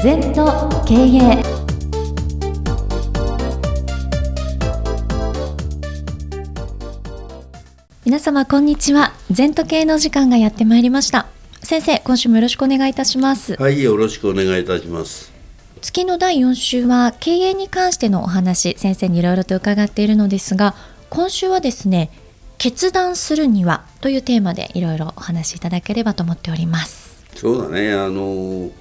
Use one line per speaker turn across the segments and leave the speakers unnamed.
禅と経営。皆様こんにちは。禅と経営の時間がやってまいりました。先生、今週もよろしくお願いいたします。
はい、よろしくお願いいたします。
月の第4週は経営に関してのお話、先生にいろいろと伺っているのですが、今週はですね、決断するにはというテーマでいろいろお話しいただければと思っております。
そうだね、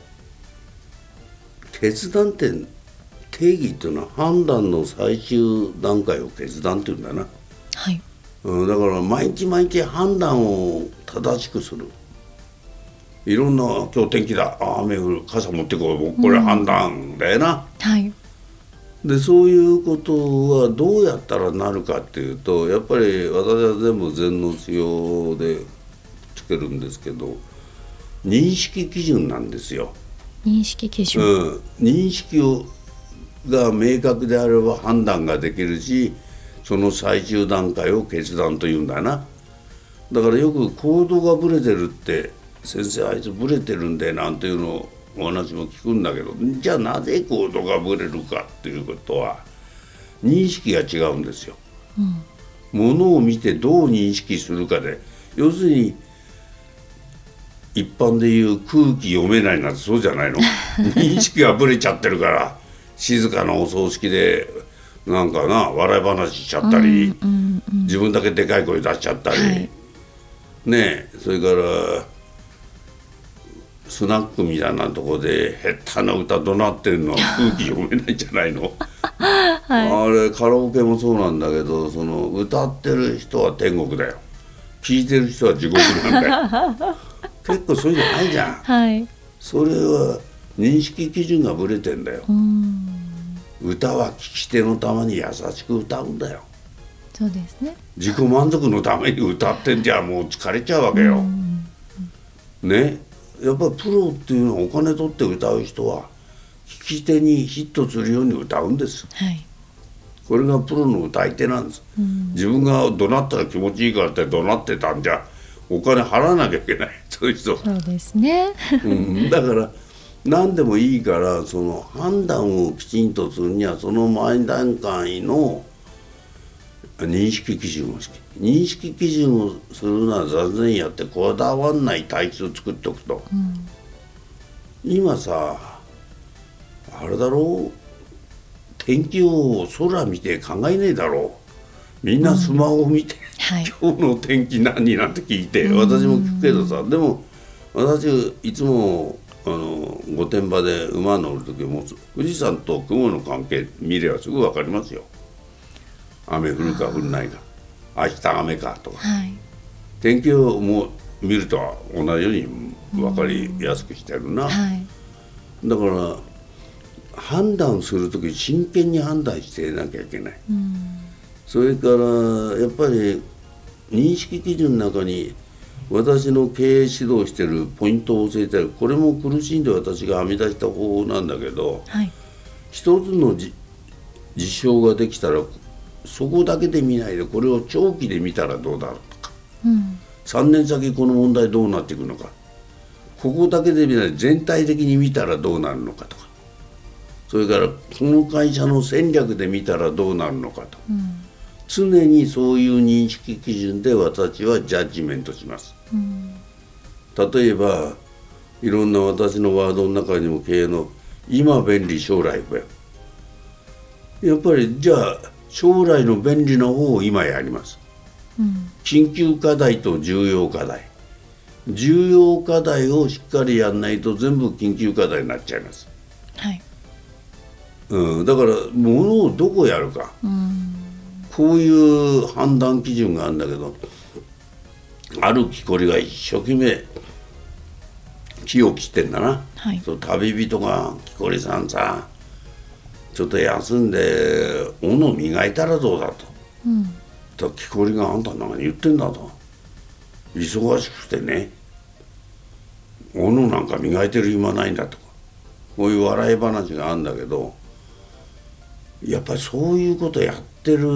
決断って定義っていうのは判断の最終段階を決断っていうんだな。
はい。
だから毎日毎日判断を正しくする。いろんな今日天気だ、雨降る、傘持ってこう、これ判断だよな。
はい。
でそういうことはどうやったらなるかっていうと、やっぱり私は全部禅の修行でつけるんですけど、認識基準なんですよ。
認識基準、
認識が明確であれば判断ができるし、その最終段階を決断というんだな。だからよく行動がブレてるって、先生あいつブレてるんでなんていうのをお話も聞くんだけど、じゃあなぜ行動がブレるかっていうことは認識が違うんですよ。ものを見てどう認識するかで、要するに一般でいう空気読めないなんてそうじゃないの。認識がブレちゃってるから静かなお葬式でなんかな笑い話しちゃったり、自分だけでかい声出しちゃったり、はい、ねえ、それからスナックみたいなとこで下手な歌怒鳴ってるのは空気読めないんじゃないの。はい、あれカラオケもそうなんだけど、その歌ってる人は天国だよ、聴いてる人は地獄なんだよ。結構そういうのないじゃん。はい、それは認識基準がブレてんだよ。歌は聴き手のために優しく歌うんだよ。
そうですね。
自己満足のために歌ってんじゃもう疲れちゃうわけよ。ね、やっぱりプロっていうのはお金取って歌う人は聴き手にヒットするように歌うんです。はい、これがプロの歌い手なんです。自分が怒鳴ったら気持ちいいからって怒鳴ってたんじゃお金払わなきゃいけない、そういう人。
そうですね。
だから何でもいいから、その判断をきちんとするにはその前段階の認識基準を認識基準をするのは座禅やってこだわんない体質を作っておくと、今さあれだろう、天気を空見て考えねえだろう。みんなスマホを見て、はい、今日の天気何なんて聞いて、私も聞くけどさ、でも私いつも御殿場で馬乗る時も富士山と雲の関係見ればすぐ分かりますよ。雨降るか降らないか、明日雨かとか、はい、天気をもう見ると同じように分かりやすくしてるな。はい、だから判断する時真剣に判断していなきゃいけない。それからやっぱり認識基準の中に私の経営指導してるポイントを教えてある。これも苦しんで私が編み出した方法なんだけど、はい、一つの事象ができたらそこだけで見ないでこれを長期で見たらどうだろうとか、3年先この問題どうなっていくのか、ここだけで見ないで全体的に見たらどうなるのかとか、それからこの会社の戦略で見たらどうなるのかと、常にそういう認識基準で私はジャッジメントします。例えばいろんな私のワードの中にも経営の今便利将来不便、やっぱりじゃあ将来の便利な方を今やります。緊急課題と重要課題、重要課題をしっかりやんないと全部緊急課題になっちゃいます。はい、だから物をどこやるか、こういう判断基準があるんだけど、ある木こりが一生懸命木を切ってんだな。はい、そう旅人が木こりさんさちょっと休んで斧磨いたらどうだと、木こりがあんた何言ってんだと、忙しくてね斧なんか磨いてる暇ないんだとか、こういう笑い話があるんだけど、やっぱりそういうことやってる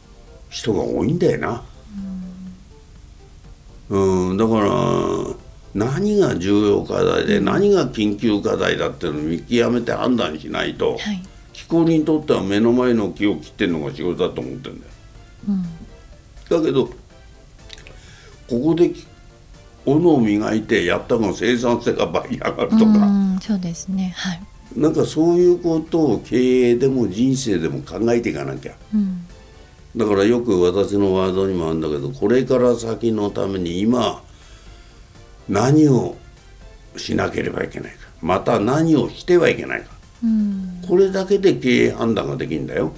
人が多いんだよな。だから何が重要課題で何が緊急課題だっていうのを見極めて判断しないと、
はい、
気候にとっては目の前の木を切ってるのが仕事だと思ってるんだよ、だけどここで斧を磨いてやった方が生産性が倍に上がるとか、
そうですね、はい、
なんかそういうことを経営でも人生でも考えていかなきゃ、だからよく私のワードにもあるんだけど、これから先のために今何をしなければいけないか、また何をしてはいけないか、これだけで経営判断ができるんだよ、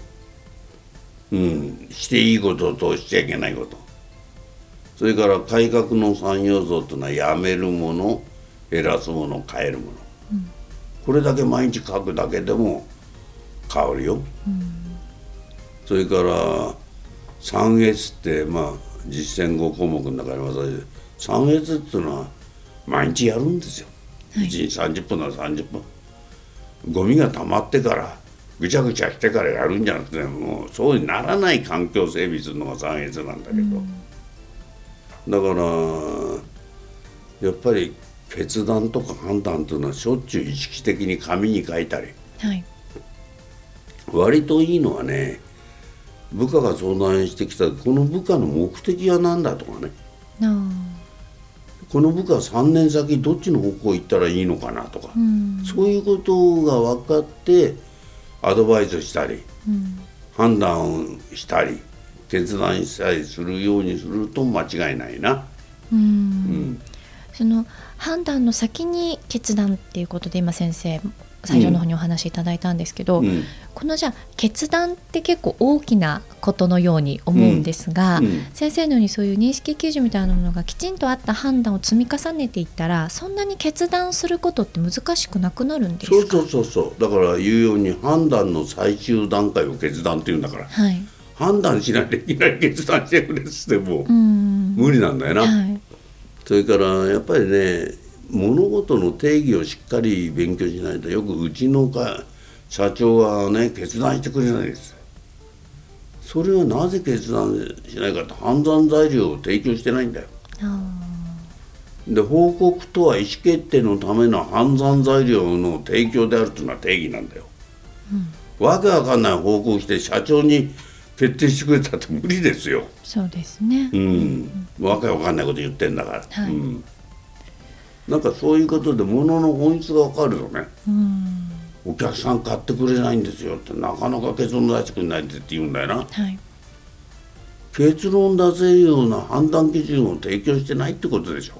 していいこととしちゃいけないこと、それから改革の3要素というのはやめるもの、減らすもの、変えるもの、これだけ毎日書くだけでも変わるよ、それから3S って実践5項目の中に私 3S っていうのは毎日やるんですよ、1日30分なら30分、ゴミが溜まってからぐちゃぐちゃしてからやるんじゃなくて、もうそうにならない環境整備するのが 3S なんだけど、だからやっぱり決断とか判断というのはしょっちゅう意識的に紙に書いたり、割といいのはね、部下が相談してきたこの部下の目的は何だとかね、この部下は3年先どっちの方向行ったらいいのかなとか、そういうことが分かってアドバイスしたり、判断したり決断したりするようにすると間違いないな。
その判断の先に決断っていうことで今先生最初の方にお話しいただいたんですけど、このじゃあ決断って結構大きなことのように思うんですが、先生のようにそういう認識基準みたいなものがきちんとあった判断を積み重ねていったら、そんなに決断することって難しくなくなるんですか？
そうだから言うように判断の最終段階を決断っていうんだから、判断しないといけない決断してくれっつっても無理なんだよな、それからやっぱりね、物事の定義をしっかり勉強しないと、よくうちの社長はね決断してくれないです。それはなぜ決断しないかって、判断材料を提供してないんだよ。で報告とは意思決定のための判断材料の提供であるというのは定義なんだよ、わけわかんない報告して社長に決定してくれたって無理ですよ。
そうですね、
わけわかんないこと言ってんだから、なんかそういうことで物の本質が分かるよね、お客さん買ってくれないんですよってなかなか結論出してくれないって言うんだよな、結論出せるような判断基準を提供してないってことでしょ、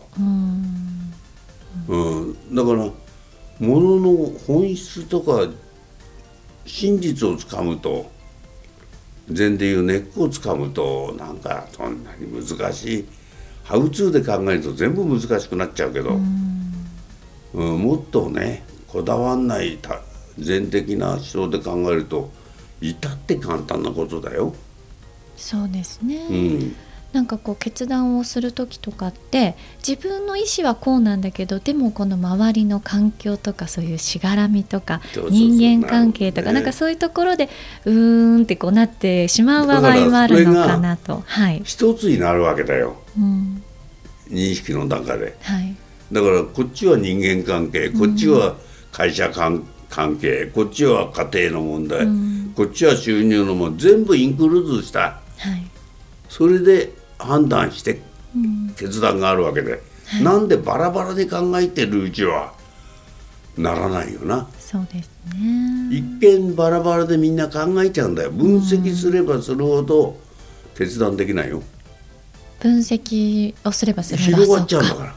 だから物の本質とか真実をつかむと、禅でいう根っこをつかむと、なんかそんなに難しいハウツーで考えると全部難しくなっちゃうけど、もっとねこだわんない禅的な思想で考えると至って簡単なことだよ。
そうですね、なんかこう決断をする時とかって自分の意思はこうなんだけど、でもこの周りの環境とかそういうしがらみとか人間関係とか、なんかそういうところでってこうなってしまう場合もあるのかなと。
一つになるわけだよ、認識の中で、だからこっちは人間関係、こっちは会社関係、こっちは家庭の問題、こっちは収入の問題、全部インクルーズした、それで判断して決断があるわけで、なんでバラバラで考えてるうちはならないよな。
そうですね、
一見バラバラでみんな考えちゃうんだよ。分析すればするほど決断できないよ。
分析をすればするほど
広がっちゃうんだから、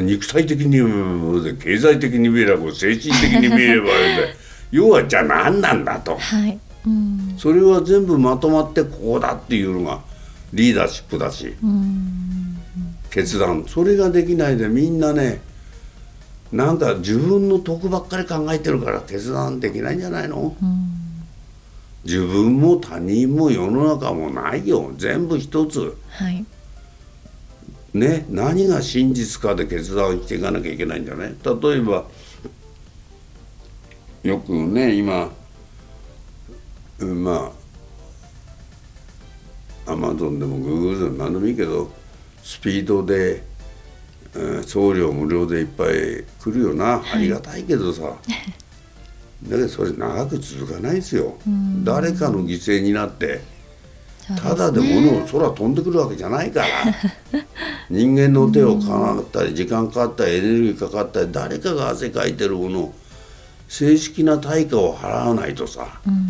肉体的に経済的に見れば精神的に見れば要はじゃあ何なんだと、それは全部まとまってこうだっていうのがリーダーシップだし、決断それができないでみんなね、なんか自分の得ばっかり考えてるから決断できないんじゃないの、自分も他人も世の中もないよ、全部一つ、ね、何が真実かで決断していかなきゃいけないんじゃない。例えばよくね今アマゾンでもグーグルでも何でもいいけど、スピードで送料無料でいっぱい来るよな、ありがたいけどさだけどそれ長く続かないですよ。誰かの犠牲になってただで物を空飛んでくるわけじゃないから人間の手をかかったり時間かかったりエネルギーかかったり誰かが汗かいてるものを正式な対価を払わないとさ、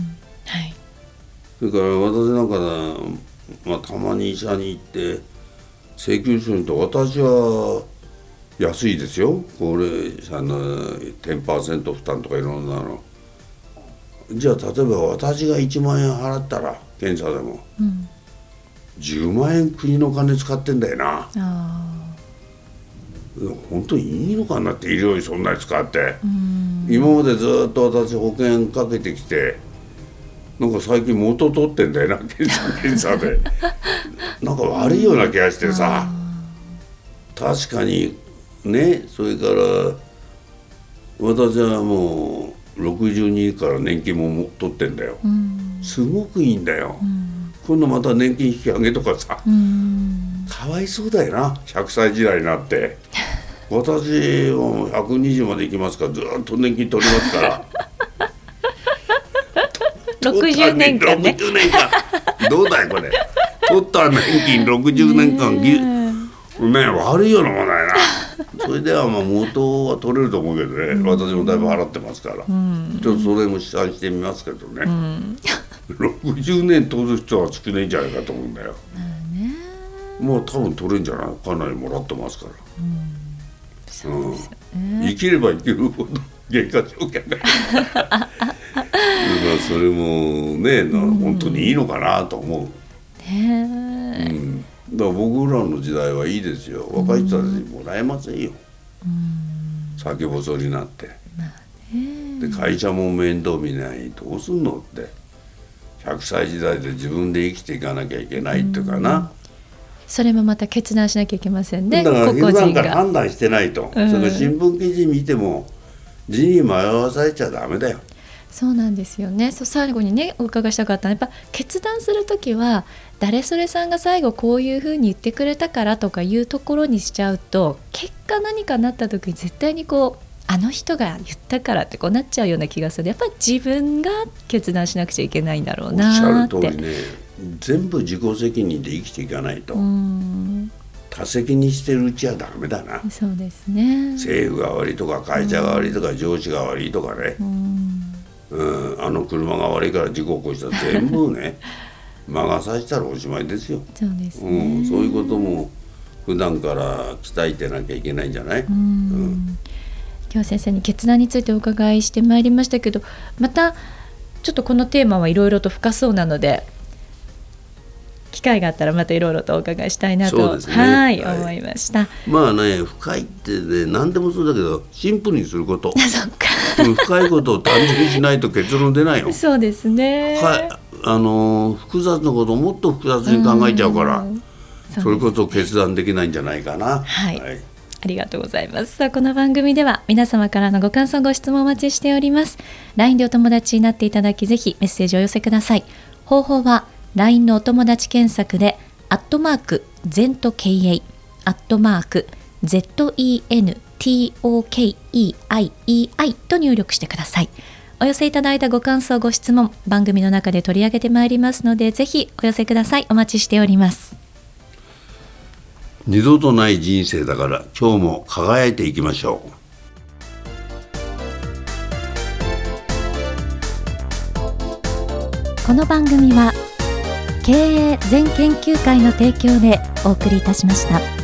それから私なんかたまに医者に行って請求書にと私は安いですよ、高齢者の 10% 負担とかいろんなの。じゃあ例えば私が1万円払ったら検査でも、10万円国の金使ってんだよな。本当にいいのかなって医療費そんなに使って、今までずっと私保険かけてきてなんか最近元取ってんだよな、検査でなんか悪いような気がしてさ、確かにね。それから私はもう62から年金も取ってんだよ、すごくいいんだよ、今度また年金引き上げとかさ、かわいそうだよな、100歳時代になって私は120まで行きますからずっと年金取りますから
60年間ね
60年間どうだいこれ取った年金60年間ね、悪いようなもんだよなそれでは元は取れると思うけどね、私もだいぶ払ってますから、ちょっとそれも試算してみますけどね、60年取る人は少ないんじゃないかと思うんだよ、もう多分取れるんじゃない、かなりもらってますから、生きれば生きるほど原価償却がそれもね、本当にいいのかなと思う。だから僕らの時代はいいですよ、若い人たちにもらえませんよ、先細りになって、で会社も面倒見ないどうすんのって、100歳時代で自分で生きていかなきゃいけないっていうかな、
それもまた決断しなきゃいけませんね。
だから普段から
が
判断してないと、それから新聞記事見ても字に迷わされちゃダメだよ。
そうなんですよね。最後にねお伺いしたかったのは、やっぱ決断するときは誰それさんが最後こういうふうに言ってくれたからとかいうところにしちゃうと、結果何かなった時に絶対にあの人が言ったからってなっちゃうような気がする。やっぱり自分が決断しなくちゃいけないんだろうなって。おっしゃる通りね、
全部自己責任で生きていかないと、他責にしてるうちはダメだな。
そうですね。
政府が悪いとか会社が悪いとか上司が悪いとかね、あの車が悪いから事故起こしたら全部ね魔が差したらおしまいですよ。
そうですね、
そういうことも普段から鍛えてなきゃいけないんじゃない。
今日は先生に決断についてお伺いしてまいりましたけど、またちょっとこのテーマはいろいろと深そうなので、機会があったらまたいろいろとお伺いしたいなと、思いました。
まあね、深いってね、何でもそうだけどシンプルにすること
そっか
深いことを単純にしないと結論出ないよ。
そうですね。
複雑なことをもっと複雑に考えちゃうから、それこそ決断できないんじゃないかな。
ありがとうございます。さあ、この番組では皆様からのご感想ご質問をお待ちしております。 LINE でお友達になっていただき、ぜひメッセージをお寄せください。方法は LINE のお友達検索で@ZENTOKEI@ZENTOKEIEI と入力してください。お寄せいただいたご感想ご質問、番組の中で取り上げてまいりますので、ぜひお寄せください。お待ちしております。
二度とない人生だから今日も輝いていきましょう。
この番組は経営全研究会の提供でお送りいたしました。